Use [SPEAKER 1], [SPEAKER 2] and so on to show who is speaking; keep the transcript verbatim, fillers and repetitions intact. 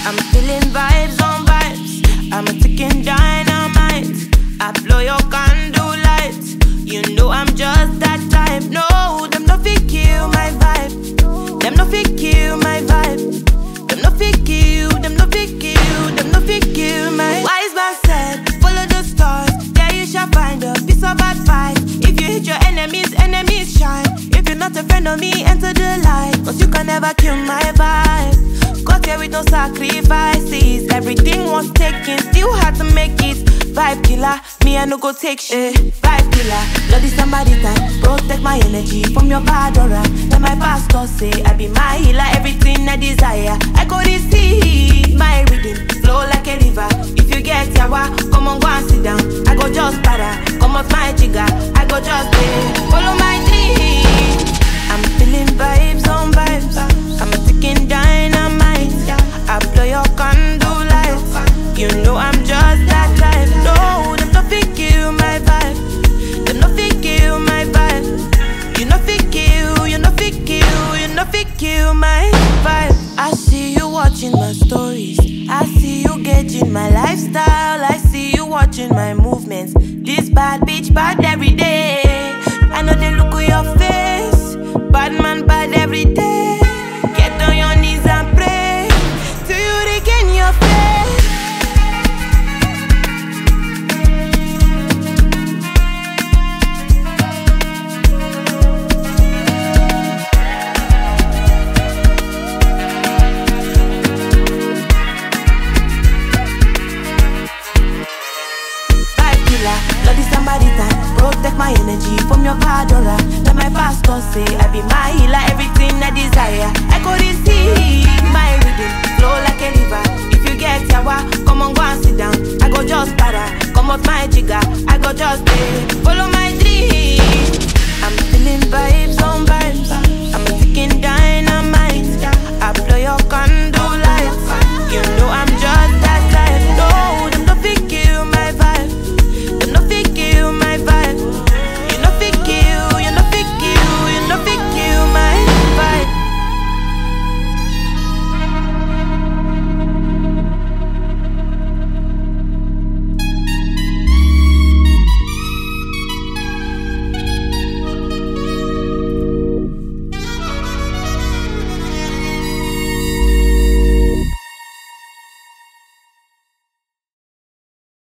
[SPEAKER 1] I'm feeling vibes on vibes. I'm a ticking dynamite. I blow your candle lights. You know I'm just that type. No, them no fit kill my vibe. Them no fit kill my vibe. Them no fit kill. Them no fit kill. Them no fit kill my. Wise man said, follow the stars. There you shall find a piece of advice. If you hit your enemies, enemies shine. If you're not a friend of me, enter the light. Cause you can never kill my vibe. Got here with no sacrifices. Everything was taken, still had to make it. Vibe killer, me I no go take shit. Vibe killer, bloody somebody time. Protect my energy from your bad aura. Let my pastor say I be my healer. Everything I desire, I go receive. My rhythm flow like a river. If you get yawa, come on go and sit down. I go just para, come off my jigger. I go just play, follow my dream. I'm feeling vibes on vibes. I'm a ticking dynamite. I blow your candle lights. You know I'm just that type. No, them no fit kill my vibe. Them no fit kill my vibe. You no fit kill, you no fit kill, you no fit kill my vibe. I see you watching my stories. I see you gauging my lifestyle. I see you watching my movements. This bad bitch bad every day. I know they look at your face. Bad man bad every day. Get on your knees and pray till you regain your faith. Vibe killer, bloody somebody time. Protect my energy from your bad aura. Let my pastor say I be my healer.